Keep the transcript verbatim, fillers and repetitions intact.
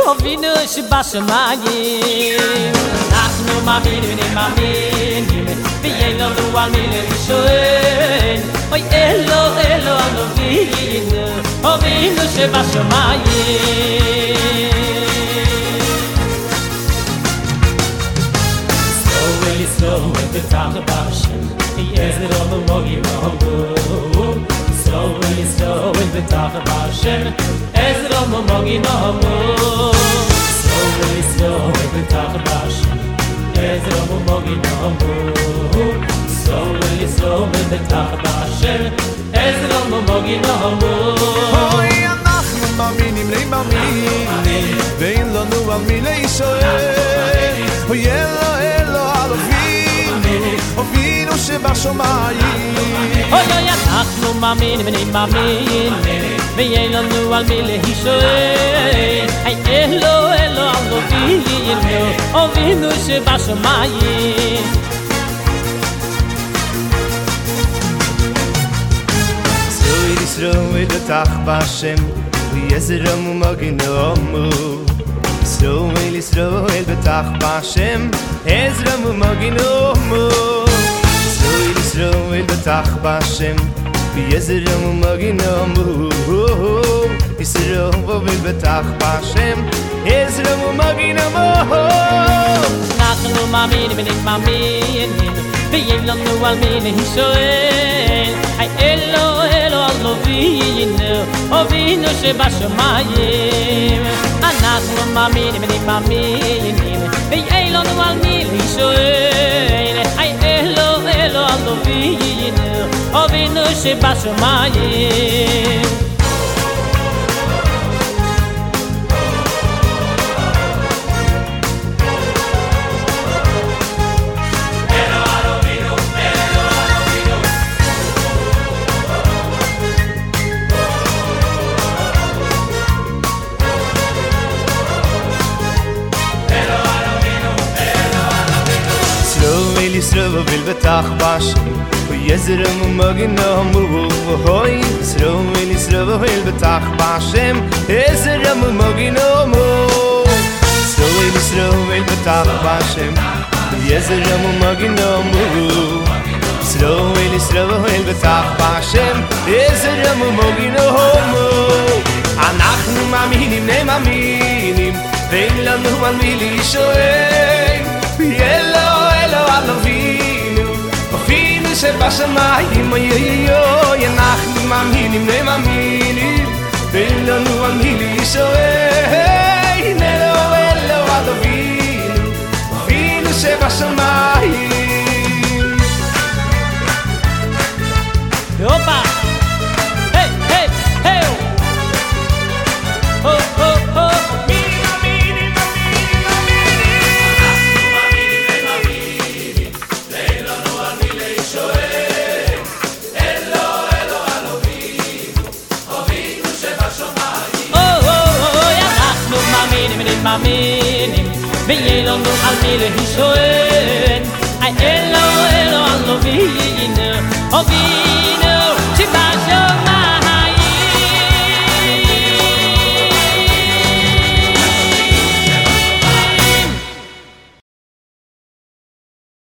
אבינו שבשמיים אנחנו מאמינים מאמינים ויהיה לנו על מי לשאול אוי אלו אלו אבינו אבינו שבשמיים slowly slowly בתוך בשם יש לנו מוגים נאמרו slowly slowly בתוך בשם יש לנו מוגים נאמרו slowly slowly בתוך בשם יש לנו מוגים נאמרו slowly slowly בתוך בשם יש לנו מוגים נאמרו אוי אנחנו מאמינים למאמינים ואין לנו על מי לשאול אוי אלו אלו על אבינו אבינו שבשמיים אוי אוי אנחנו מאמינים מאמינים ואין לנו על מי לשאול אי אלו אלו על אבינו אבינו שבשמיים Israel Israel בתוך בשם ויזרם ומגינומו Israel Israel בתוך בשם עזרם ומגינומו Israel Israel בתוך בשם ויזרם ומגינומו Israel בתוך בשם עזרם ומגינומו אנחנו מאמינים מאמינים ואין לנו על מי לשאול אי אלו אלו על אבינו אבינו שבשמיים אנחנו מאמינים מאמינים ואין לנו על מי לשאול אי אלו אלו על אבינו אבינו שבשמיים Israel will betach bashem Yezrem umaginamu Hoy Israel Israel will betach bashem Yezrem umaginamu Israel Israel will betach bashem Yezrem umaginamu Israel Israel will betach bashem Yezrem umaginamu Anachnu maminim ne maminim Vein lanu al mi lishoel Yelo Alavinu, Alavinu שבשמיים, אוי אוי אוי, אנחנו מאמינים, מאמינים, ואין לנו על מי לשאול, אלו אלו אבינו, אבינו שבשמיים. הופה, היי היי היי, הו הו הו. מאמינים ויהיה לנו על מי לשאול אי אלו אלו על אבינו אבינו שבשמיים